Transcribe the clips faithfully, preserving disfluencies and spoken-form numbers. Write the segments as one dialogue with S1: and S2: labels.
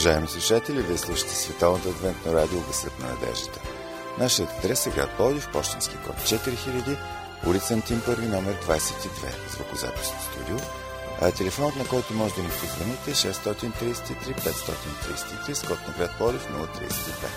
S1: Уважаеми слушатели, вие слушате Световното адвентно радио Гласът на надеждата. Нашият адрес е град Пловдив, пощенски код четири хиляди, улица Антим първи, номер двадесет и две, звукозаписно студио, а телефонът, на който може да ни позвоните, е шест три три пет три три с код на град Пловдив нула три две.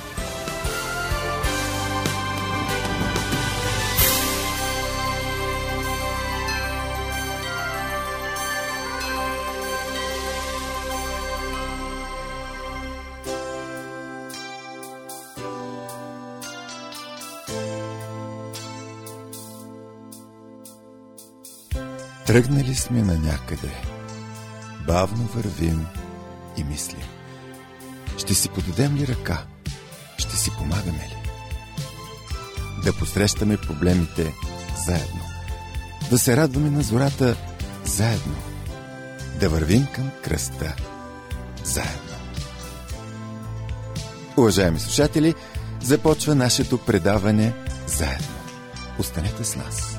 S2: Тръгнали сме на някъде, бавно вървим и мислим. Ще си подадем ли ръка? Ще си помагаме ли? Да посрещаме проблемите заедно. Да се радваме на зората заедно. Да вървим към кръста заедно. Уважаеми слушатели, започва нашето предаване заедно. Останете с нас.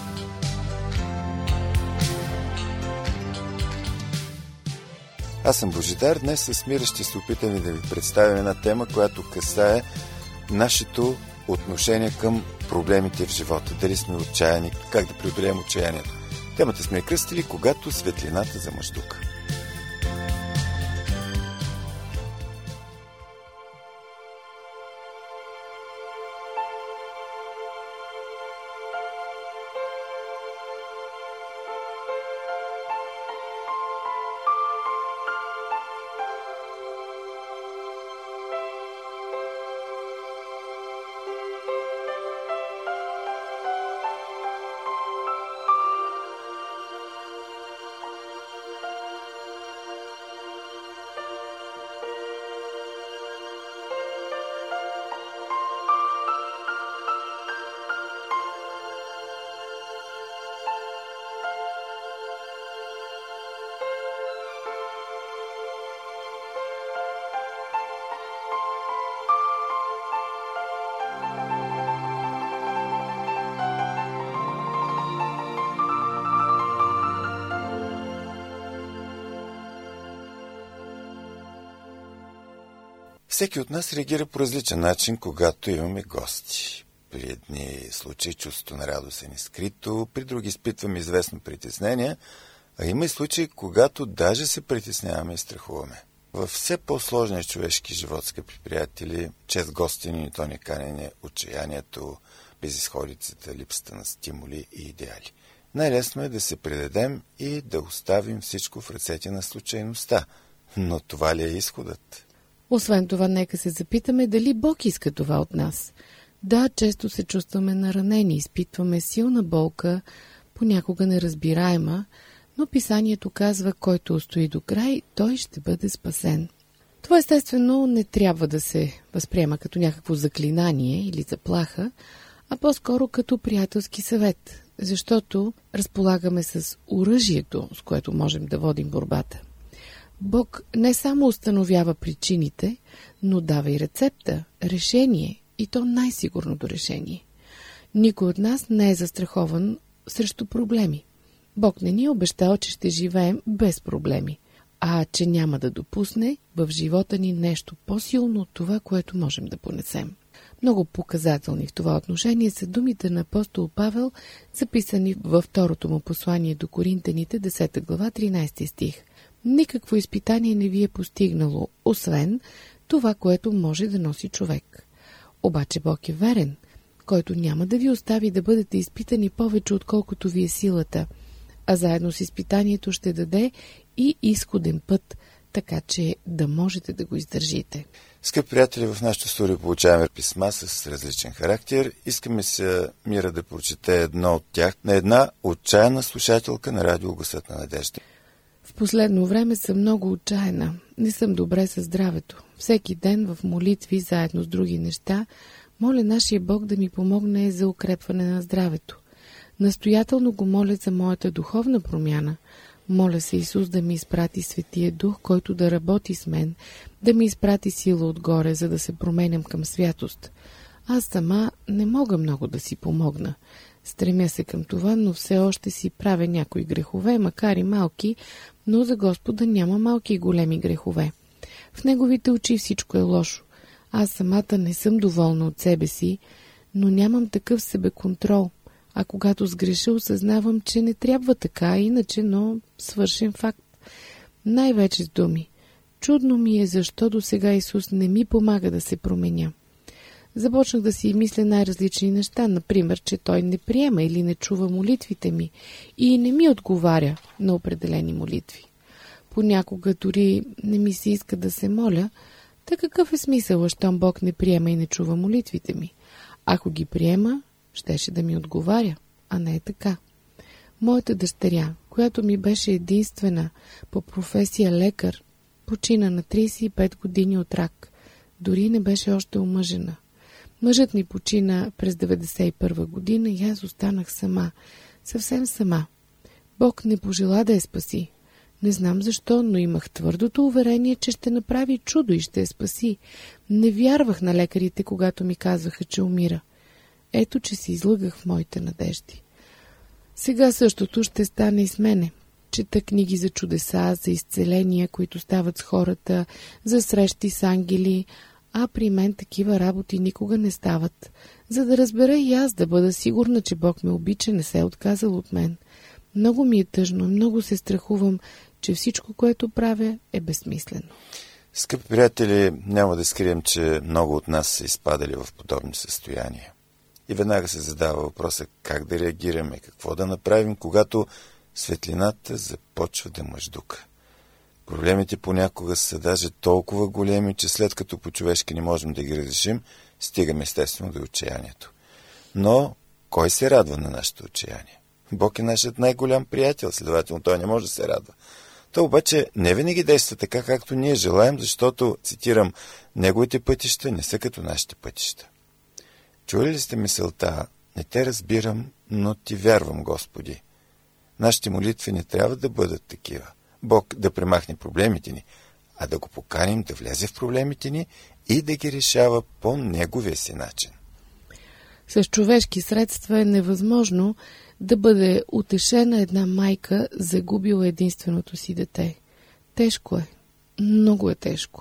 S1: Аз съм Божидар. Днес с Мира ще се опитаме да ви представим една тема, която касае нашето отношение към проблемите в живота. Дали сме отчаяни, как да преодолеем отчаянието. Темата сме кръстили когато светлината замъждука. Всеки от нас реагира по различен начин, когато имаме гости. При едни случаи чувството на радост е нескрито, при други изпитваме известно притеснение, а има и случаи, когато даже се притесняваме и страхуваме. Във все по-сложния човешки живот, скъпи приятели, чест гостини и то неканене, отчаянието, безизходицата, липсата на стимули и идеали. Най-лесно е да се предадем и да оставим всичко в ръцете на случайността. Но това ли е изходът?
S3: Освен това, нека се запитаме дали Бог иска това от нас. Да, често се чувстваме наранени, изпитваме силна болка, понякога неразбираема, но писанието казва, който устои до край, той ще бъде спасен. Това естествено не трябва да се възприема като някакво заклинание или заплаха, а по-скоро като приятелски съвет, защото разполагаме с оръжието, с което можем да водим борбата. Бог не само установява причините, но дава и рецепта, решение, и то най-сигурното решение. Никой от нас не е застрахован срещу проблеми. Бог не ни е обещал, че ще живеем без проблеми, а че няма да допусне в живота ни нещо по-силно от това, което можем да понесем. Много показателни в това отношение са думите на апостол Павел, записани във второто му послание до Коринтяните, десета глава, тринадесети стих. Никакво изпитание не ви е постигнало, освен това, което може да носи човек. Обаче Бог е верен, който няма да ви остави да бъдете изпитани повече, отколкото ви е силата, а заедно с изпитанието ще даде и изходен път, така че да можете да го издържите.
S1: Скъпи приятели, в нашото студио получаваме писма с различен характер. Искаме се Мира да прочете едно от тях на една отчаяна слушателка на радио Гласът на надежда.
S3: В последно време съм много отчаяна. Не съм добре със здравето. Всеки ден в молитви, заедно с други неща, моля нашия Бог да ми помогне за укрепване на здравето. Настоятелно го моля за моята духовна промяна. Моля се Исус да ми изпрати Светия Дух, който да работи с мен, да ми изпрати сила отгоре, за да се променям към святост. Аз сама не мога много да си помогна. Стремя се към това, но все още си правя някои грехове, макар и малки, но за Господа няма малки и големи грехове. В неговите очи всичко е лошо. Аз самата не съм доволна от себе си, но нямам такъв себеконтрол. А когато сгреша, осъзнавам, че не трябва така, иначе, но свършен факт. Най-вече с думи. Чудно ми е, защо до сега Исус не ми помага да се променя. Започнах да си мисля най-различни неща, например, че Той не приема или не чува молитвите ми и не ми отговаря на определени молитви. Понякога дори не ми се иска да се моля, та какъв е смисъл, щом Бог не приема и не чува молитвите ми? Ако ги приема, щеше да ми отговаря, а не е така. Моята дъщеря, която ми беше единствена по професия лекар, почина на трийсет и пет години от рак. Дори не беше още омъжена. Мъжът ми почина през деветдесет и първа година и аз останах сама. Съвсем сама. Бог не пожела да я спаси. Не знам защо, но имах твърдото уверение, че ще направи чудо и ще я спаси. Не вярвах на лекарите, когато ми казваха, че умира. Ето, че се излъгах в моите надежди. Сега същото ще стане и с мене. Чета книги за чудеса, за изцеления, които стават с хората, за срещи с ангели, а при мен такива работи никога не стават. За да разбера и аз, да бъда сигурна, че Бог ме обича, не се е отказал от мен. Много ми е тъжно, много се страхувам, че всичко, което правя, е безсмислено.
S1: Скъпи приятели, няма да скрием, че много от нас са изпадали в подобни състояния. И веднага се задава въпроса как да реагираме, какво да направим, когато светлината започва да мъждука. Проблемите понякога са даже толкова големи, че след като по-човешки не можем да ги разрешим, стигаме естествено до отчаянието. Но кой се радва на нашето отчаяние? Бог е нашият най-голям приятел, следователно той не може да се радва. Той обаче не винаги действа така, както ние желаем, защото, цитирам, неговите пътища не са като нашите пътища. Чули ли сте мисълта: не те разбирам, но ти вярвам, Господи? Нашите молитви не трябва да бъдат такива. Бог да премахне проблемите ни, а да го поканим да влезе в проблемите ни и да ги решава по неговия си начин.
S3: С човешки средства е невъзможно да бъде утешена една майка, загубила единственото си дете. Тежко е. Много е тежко.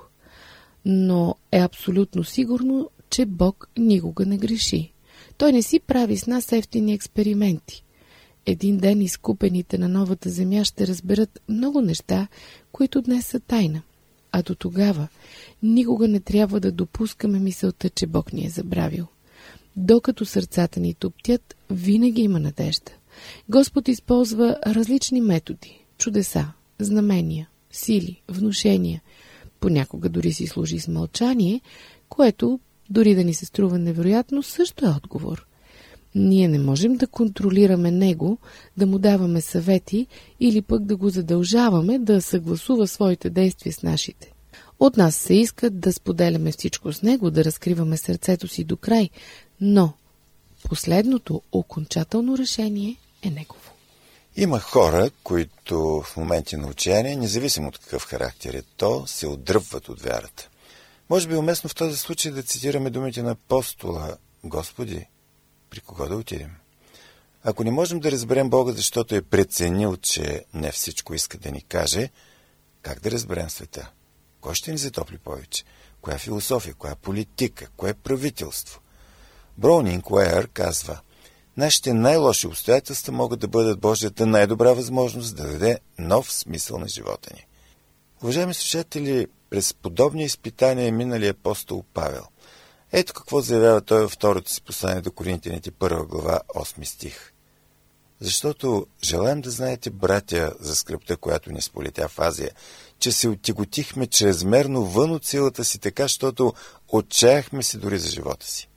S3: Но е абсолютно сигурно, че Бог никога не греши. Той не си прави с нас евтини експерименти. Един ден изкупените на новата земя ще разберат много неща, които днес са тайна. А до тогава никога не трябва да допускаме мисълта, че Бог ни е забравил. Докато сърцата ни топтят, винаги има надежда. Господ използва различни методи, чудеса, знамения, сили, внушения. Понякога дори си служи с мълчание, което, дори да ни се струва невероятно, също е отговор. Ние не можем да контролираме него, да му даваме съвети или пък да го задължаваме да съгласува своите действия с нашите. От нас се искат да споделяме всичко с него, да разкриваме сърцето си до край, но последното окончателно решение е негово.
S1: Има хора, които в моменти на отчаяние, независимо от какъв характер е то, се отдръпват от вярата. Може би е уместно в този случай да цитираме думите на апостола: Господи, при кого да отидем? Ако не можем да разберем Бога, защото е преценил, че не всичко иска да ни каже, как да разберем света? Кой ще ни затопли повече? Коя философия, коя политика, кое правителство? Броунинг Уеър казва: нашите най-лоши обстоятелства могат да бъдат Божията най-добра възможност да даде нов смисъл на живота ни. Уважаеми слушатели, през подобни изпитания е минали апостол Павел. Ето какво заявява той във второто си послание до Коринтяните, първа глава, осми стих. Защото желаем да знаете, братя, за скръбта, която ни сполетя в Азия, че се оттиготихме чрезмерно вън от силата си, така, щото отчаяхме се дори за живота си.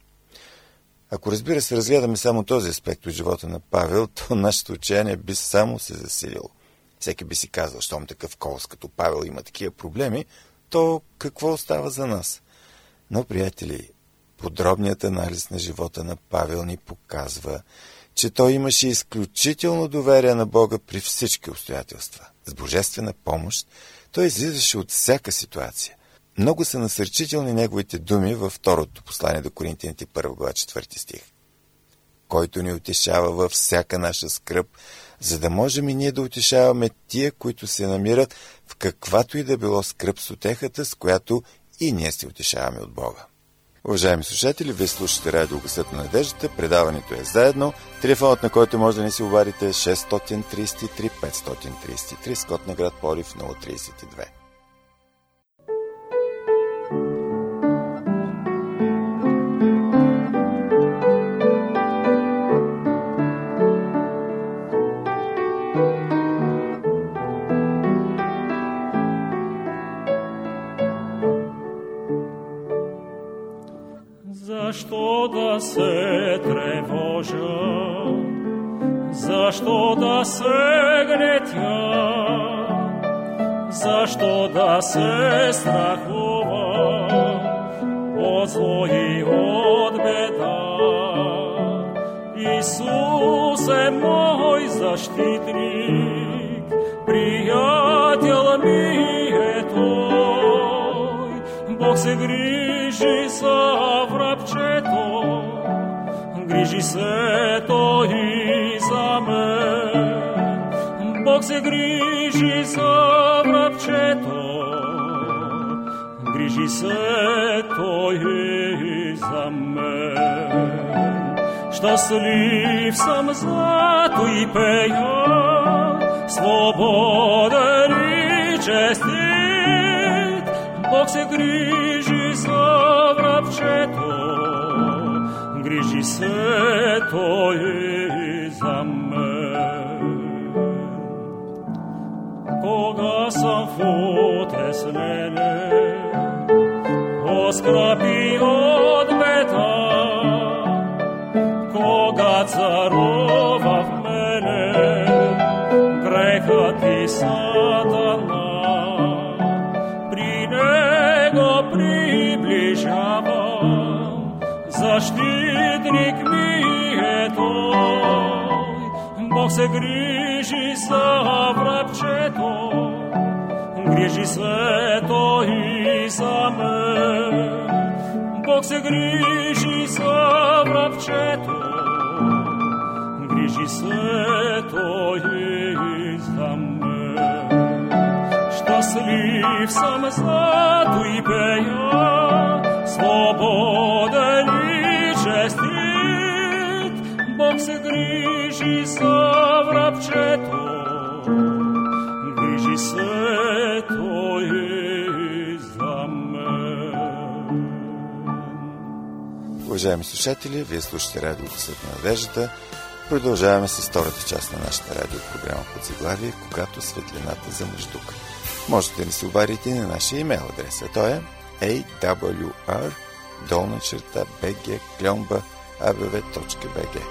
S1: Ако, разбира се, разгледаме само този аспект от живота на Павел, то нашето отчаяние би само се засилило. Всеки би си казал: щом такъв колос като Павел има такива проблеми, то какво остава за нас? Но, приятели, подробният анализ на живота на Павел ни показва, че той имаше изключително доверие на Бога при всички обстоятелства. С божествена помощ той излизаше от всяка ситуация. Много са насърчителни неговите думи във второто послание до Коринтяните, първа глава, четвърти стих. Който ни утешава във всяка наша скръб, за да можем и ние да утешаваме тия, които се намират в каквато и да било скръб с утехата, с която и ние се утешаваме от Бога. Уважаеми слушатели, вие слушате Радио Гласът на надеждата, предаването е заедно. Телефонът, на който може да ни се обадите е шест три три пет три три, с код на град Пловдив нула три две.
S4: Защо да се тревожа, защо да се гнетя, защо да се страхува от зло и от беда? Исус е мой защитник, приятел ми е Той. Бог се грижи за врабчето, грижи се Той и за мен. Бог се грижи за врабчето, грижи се Той и за мен. Щастлив съм, зато и пея, свободен и честит. Бог се грижи за врабчето, грижи се Той и за мен. Кога съм в утеснение, о скръби от беда, кога царува в мене грехът и сатана, при него приближавам, защитник ми е Той. Бог се грижи за врабчето, грижи се Той и за мен. Бог се грижи за врабчето, грижи се Той и за мен. Щастлив съм, зато и пея, свободен и честит. Бог се грижи за врабчето, грижи се Той и за мен.
S1: Уважаеми слушатели, вие слушате Радио Гласът на надеждата. Продължаваме с втората част на нашата радиопрограма под заглавие "Когато светлината замъждука". Можете да се обадите на нашия имейл адрес. Той е ей дабъл ю ар долна черта би джи кльомба а бе ве точка би джи.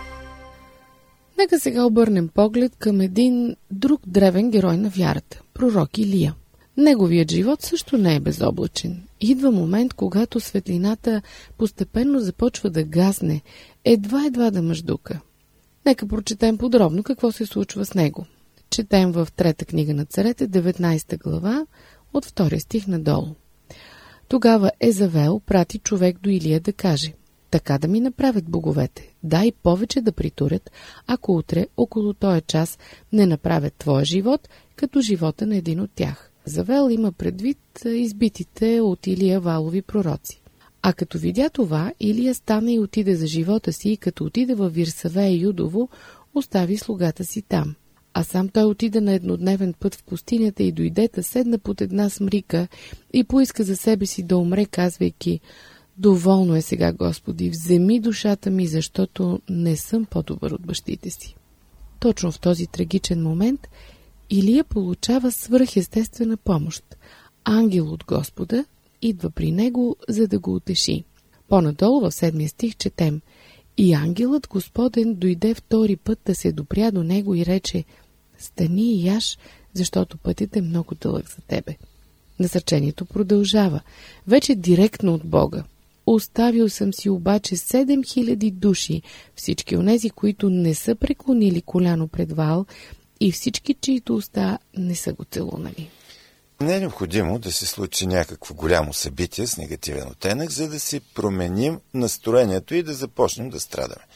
S3: Нека сега обърнем поглед към един друг древен герой на вярата – пророк Илия. Неговият живот също не е безоблачен. Идва момент, когато светлината постепенно започва да гасне, едва-едва да мъждука. Нека прочетем подробно какво се случва с него. Четем в трета книга на царете, деветнайсета глава, от втория стих надолу. Тогава Езавел прати човек до Илия да каже: така да ми направят боговете, дай повече да притурят, ако утре около този час не направят твоя живот, като живота на един от тях. Завел има предвид избитите от Илия валови пророци. А като видя това, Илия стана и отиде за живота си, и като отиде във Вирсаве и Юдово, остави слугата си там. А сам той отида на еднодневен път в пустинята и дойдета, седна под една смрика и поиска за себе си да умре, казвайки: доволно е сега, Господи, вземи душата ми, защото не съм по-добър от бащите си. Точно в този трагичен момент Илия получава свръхестествена помощ. Ангел от Господа идва при него, за да го утеши. По-надолу в седмия стих четем: и ангелът Господен дойде втори път да се допря до него и рече: стани и яж, защото пътят е много дълъг за тебе. Насърчението продължава, вече директно от Бога. Оставил съм си обаче седем хиляди души, всички онези, които не са преклонили коляно пред Ваал, и всички, чието уста не са го целунали.
S1: Не е необходимо да се случи някакво голямо събитие с негативен оттенък, за да си променим настроението и да започнем да страдаме.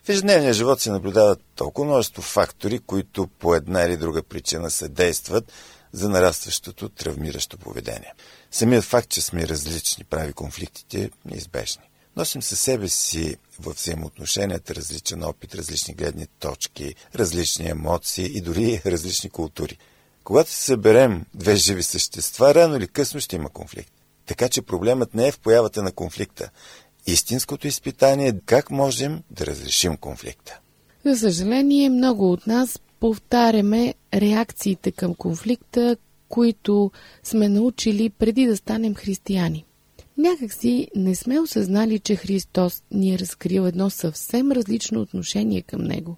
S1: В ежедневния живот се наблюдават толкова множество фактори, които по една или друга причина съдействат за нарастващото травмиращо поведение. Самият факт, че сме различни, прави конфликтите неизбежни. Носим със себе си във взаимоотношенията различен опит, различни гледни точки, различни емоции и дори различни култури. Когато се съберем две живи същества, рано или късно ще има конфликт. Така че проблемът не е в появата на конфликта. Истинското изпитание е как можем да разрешим конфликта.
S3: За съжаление, много от нас повтаряме реакциите към конфликта, които сме научили преди да станем християни. Някак си не сме осъзнали, че Христос ни е разкрил едно съвсем различно отношение към Него.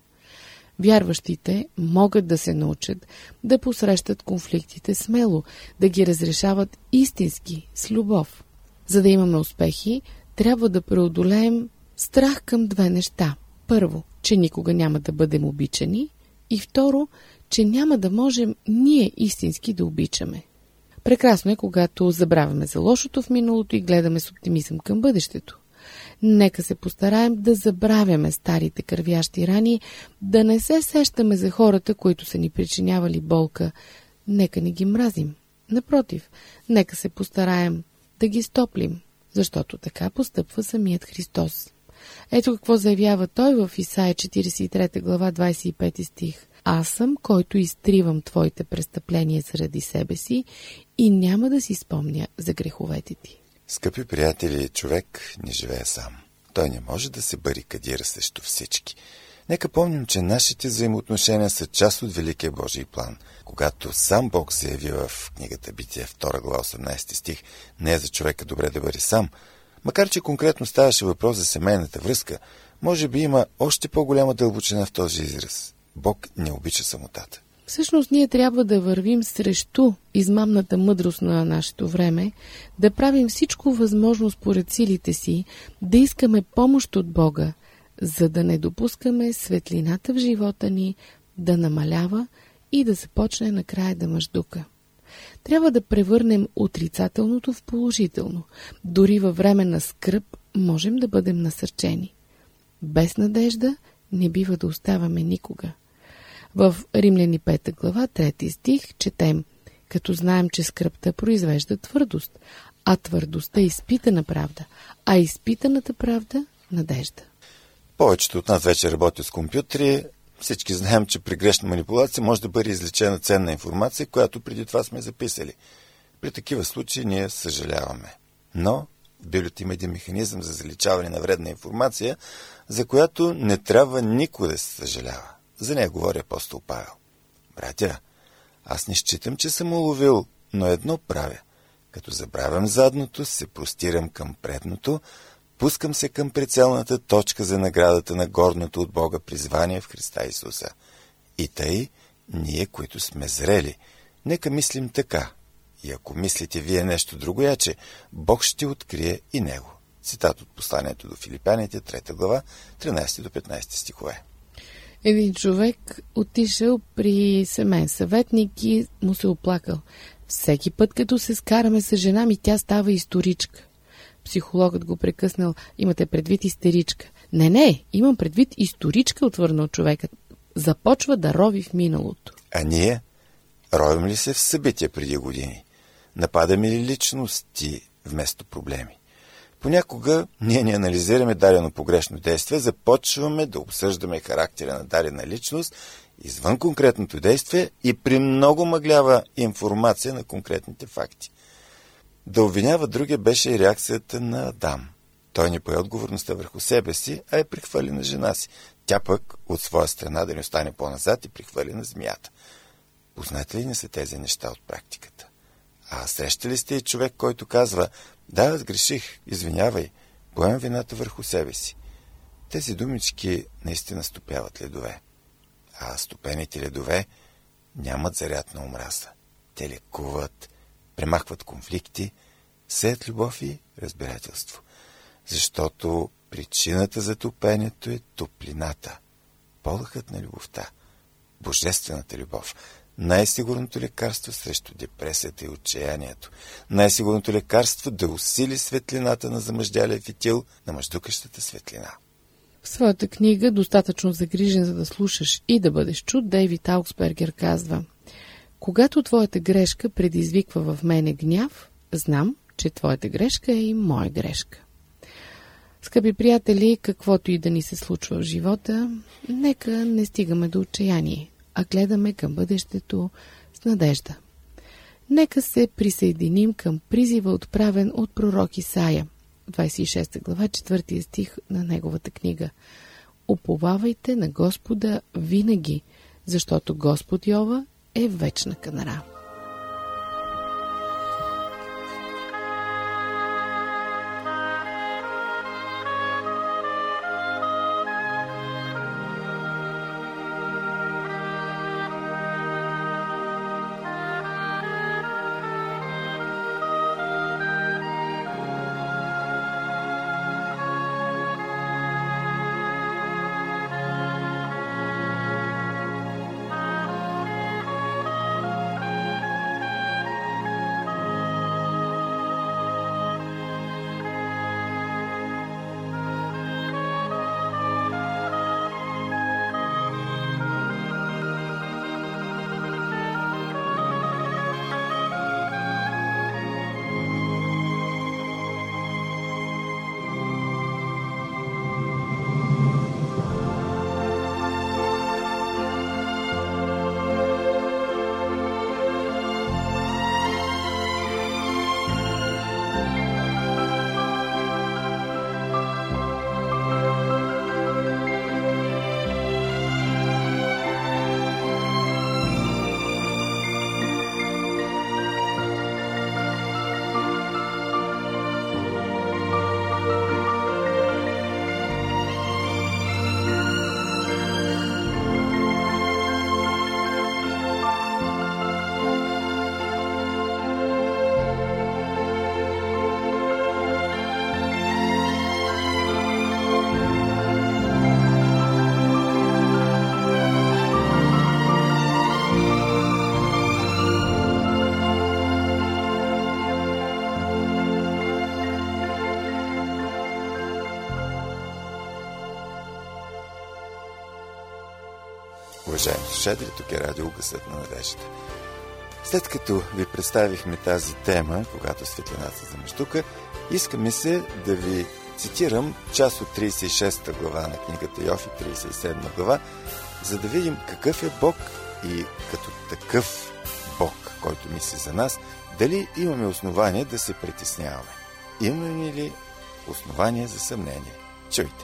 S3: Вярващите могат да се научат да посрещат конфликтите смело, да ги разрешават истински, с любов. За да имаме успехи, трябва да преодолеем страх към две неща. Първо, че никога няма да бъдем обичани, и второ, че няма да можем ние истински да обичаме. Прекрасно е, когато забравяме за лошото в миналото и гледаме с оптимизъм към бъдещето. Нека се постараем да забравяме старите кървящи рани, да не се сещаме за хората, които са ни причинявали болка. Нека не ги мразим. Напротив, нека се постараем да ги стоплим, защото така постъпва самият Христос. Ето какво заявява той в Исаия четиридесет и трета глава, двадесет и пети стих. Аз съм, който изтривам твоите престъпления заради себе си и няма да си спомня за греховете ти.
S1: Скъпи приятели, човек не живее сам. Той не може да се барикадира срещу всички. Нека помним, че нашите взаимоотношения са част от Великия Божий план. Когато сам Бог заяви в книгата Битие, втора глава, осемнадесети стих, не е за човека добре да бъде сам. Макар че конкретно ставаше въпрос за семейната връзка, може би има още по-голяма дълбочина в този израз. Бог не обича самотата.
S3: Всъщност ние трябва да вървим срещу измамната мъдрост на нашето време, да правим всичко възможно според силите си, да искаме помощ от Бога, за да не допускаме светлината в живота ни да намалява и да започне накрая да мъждука. Трябва да превърнем отрицателното в положително. Дори във време на скръб можем да бъдем насърчени. Без надежда не бива да оставаме никога. В Римляни пета глава, трети стих, четем: като знаем, че скръбта произвежда твърдост, а твърдостта изпитана правда, а изпитаната правда – надежда.
S1: Повечето от нас вече работят с компютри. Всички знаем, че при грешна манипулация може да бъде излечена ценна информация, която преди това сме записали. При такива случаи ние съжаляваме. Но в Библията има един механизъм за заличаване на вредна информация, за която не трябва никой да се съжалява. За нея говори апостол Павел. Братя, аз не считам, че съм уловил, но едно правя. Като забравям задното, се простирам към предното, пускам се към прицелната точка за наградата на горното от Бога призвание в Христа Исуса. И тъй, ние, които сме зрели, нека мислим така. И ако мислите вие нещо другояче, Бог ще открие и него. Цитат от посланието до Филипяните, трета глава, тринадесети до петнадесети стихове.
S3: Един човек отишъл при семейен съветник и му се оплакал. Всеки път, като се скараме с жена ми, тя става историчка. Психологът го прекъснал: имате предвид истеричка. Не, не, имам предвид историчка, отвърнал човекът. Започва да рови в миналото.
S1: А ние ровим ли се в събития преди години? Нападаме ли личности вместо проблеми? Понякога ние не анализираме дадено погрешно действие, започваме да обсъждаме характера на дадена личност извън конкретното действие и при много мъглява информация на конкретните факти. Да обвинява другия беше и реакцията на Адам. Той не пое отговорността върху себе си, а я прехвърли на жена си. Тя пък от своя страна да не остане по-назад и прехвърли на змията. Познати ли не са тези неща от практиката? А срещали сте и човек, който казва: да, сгреших, извинявай, поемам вината върху себе си. Тези думички наистина стопяват ледове. А стопените ледове нямат заряд на омраза. Те лекуват, премахват конфликти, сеят любов и разбирателство. Защото причината за топенето е топлината, полъхът на любовта, божествената любов. Най-сигурното лекарство срещу депресията и отчаянието. Най-сигурното лекарство да усили светлината на замъждялия фитил на мъждукащата светлина.
S3: В своята книга "Достатъчно загрижен, за да слушаш и да бъдеш чут", Дейвид Ауксбергер казва: "Когато твоята грешка предизвиква в мене гняв, знам, че твоята грешка е и моя грешка." Скъпи приятели, каквото и да ни се случва в живота, нека не стигаме до отчаяние, а гледаме към бъдещето с надежда. Нека се присъединим към призива, отправен от пророк Исаия, двадесет и шеста глава, четвърти стих на неговата книга: "Уповавайте на Господа винаги, защото Господ Йова е вечна канара."
S1: Уважаеми слушатели, тук е радио "Гласът на надеждата". След като ви представихме тази тема, когато светлината замъждука, иска ми се да ви цитирам част от тридесет и шеста глава на книгата Йов и тридесет и седма глава, за да видим какъв е Бог и като такъв Бог, който мисли за нас, дали имаме основание да се притесняваме. Имаме ли основание за съмнение? Чуйте.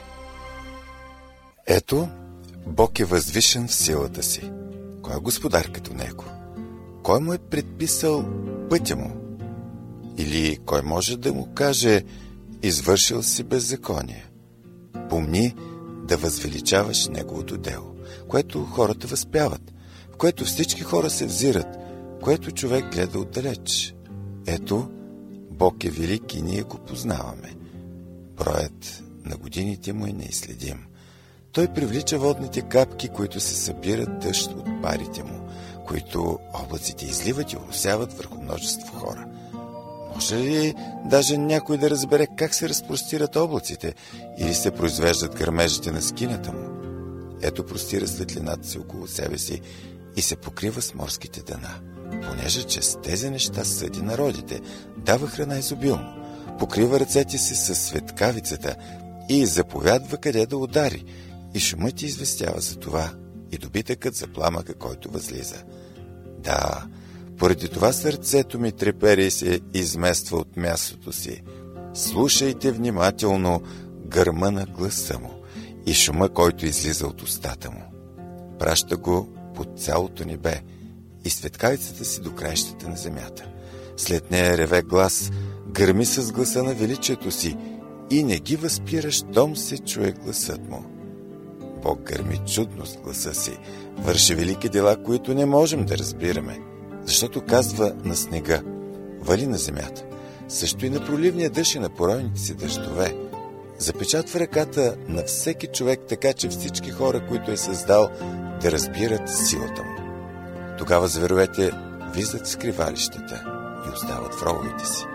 S1: Ето, Бог е възвишен в силата си. Кой е господар като него? Кой му е предписал пътя му? Или кой може да му каже: извършил си беззаконие? Помни да възвеличаваш неговото дело, което хората възпяват, в което всички хора се взират, което човек гледа отдалеч. Ето, Бог е велик и ние го познаваме. Броят на годините му е неизследим. Той привлича водните капки, които се събират дъжд от парите му, които облаците изливат и оросяват върху множество хора. Може ли даже някой да разбере как се разпростират облаците или се произвеждат гърмежите на скинята му? Ето, простира светлината си около себе си и се покрива с морските дъна, понеже че с тези неща съди народите, дава храна изобилно, покрива ръцете си със светкавицата и заповядва къде да удари, и шумът ти известява за това, и добитъкът за пламъка, който възлиза. Да, поради това сърцето ми трепери и се измества от мястото си. Слушайте внимателно гърма на гласа му и шума, който излиза от устата му. Праща го под цялото небе и светкавицата си до краищата на земята. След нея реве глас, гърми с гласа на величието си и не ги възпира, щом се чуе гласът му. Бог гърми чудно с гласа си, върши велики дела, които не можем да разбираме, защото казва на снега: вали на земята, също и на проливния дъжд и на поройните си дъждове. Запечатва ръката на всеки човек, така че всички хора, които е създал, да разбират силата му. Тогава зверовете влизат в скривалищата и остават в рововете си.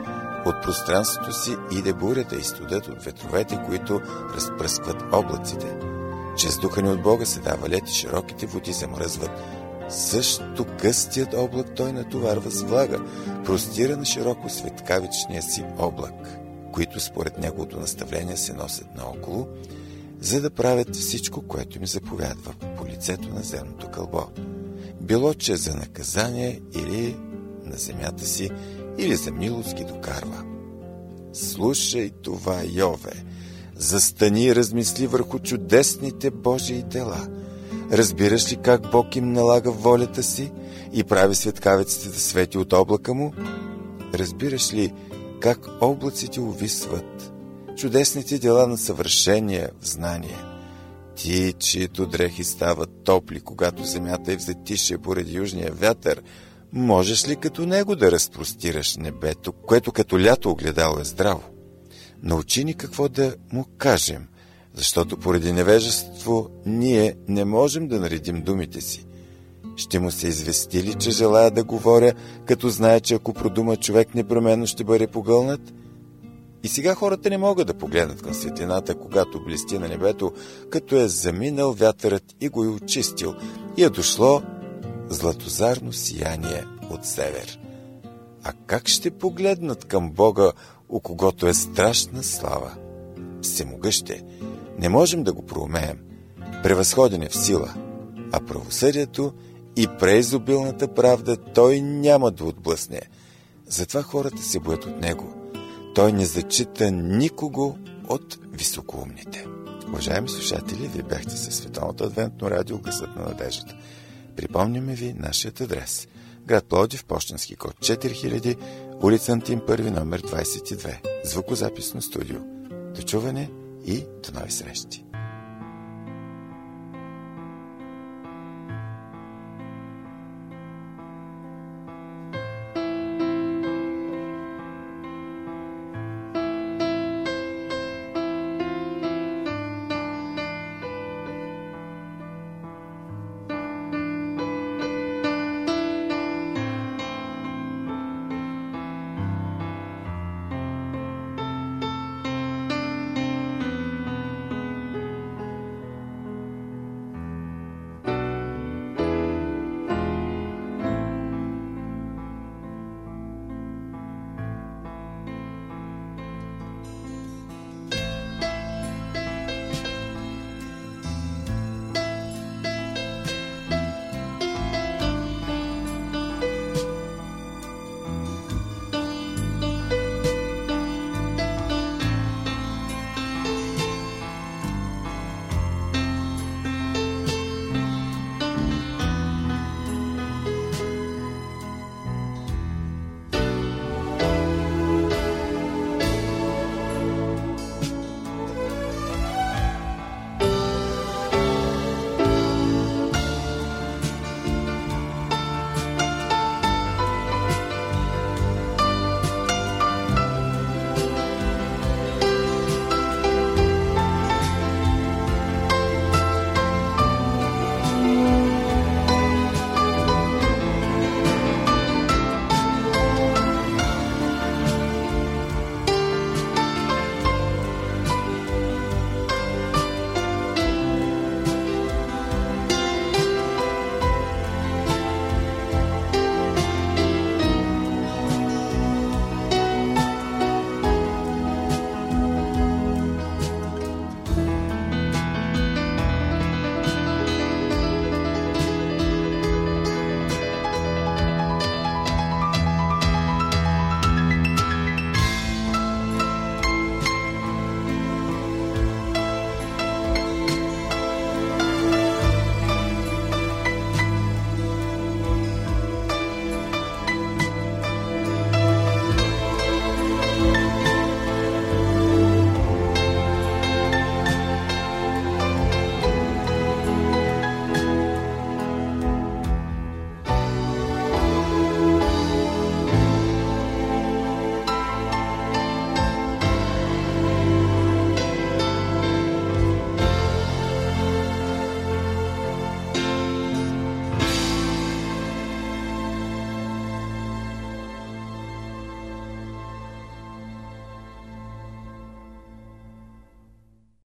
S1: От пространството си иде бурята и студът от ветровете, които разпръскват облаците. Чрез духа ни от Бога се дава лед и широките води замръзват. Също гъстият облак той натоварва с влага, простира на широко светкавичния си облак, които според неговото наставление се носят наоколо, за да правят всичко, което им заповядва по лицето на земното кълбо. Било, че за наказание или на земята си, или за милост ги докарва. Слушай това, Йове, застани и размисли върху чудесните Божии дела. Разбираш ли как Бог им налага волята си и прави светкавиците да свети от облака му? Разбираш ли как облаците увисват? Чудесните дела на съвършение в знание. Ти, чието дрехи стават топли, когато земята е в затишие поради южния вятър, можеш ли като него да разпростираш небето, което като лято огледало е здраво? Научи ни какво да му кажем, защото поради невежество ние не можем да наредим думите си. Ще му се извести ли, че желая да говоря, като знае, че ако продума човек непременно ще бъде погълнат? И сега хората не могат да погледнат към светлината, когато блести на небето, като е заминал вятърът и го е очистил, и е дошло златозарно сияние от север. А как ще погледнат към Бога, у когото е страшна слава? Всемогъщ е, не можем да го проумеем. Превъзходен е в сила, а правосъдието и преизобилната правда той няма да отблъсне. Затова хората се боят от него. Той не зачита никого от високоумните. Уважаеми слушатели, вие бяхте със Световното адвентно радио Гласът на надеждата. Припомняме ви нашият адрес. Град Пловдив, пощенски код четири хиляди, улица Антим първи, номер двадесет и две. Звукозаписно студио. До чуване и до нови срещи.